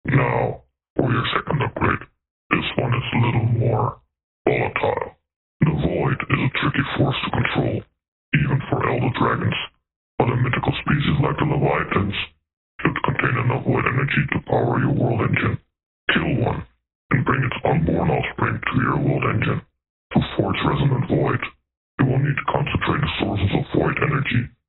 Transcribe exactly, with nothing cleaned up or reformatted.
Now, for your second upgrade. This one is a little more volatile. The Void is a tricky force to control, even for elder dragons. Other mythical species like the Leviathans should contain enough void energy to power your world engine. Kill one, and bring its unborn offspring to your world engine. To forge resonant void, you will need to concentrate the sources of void energy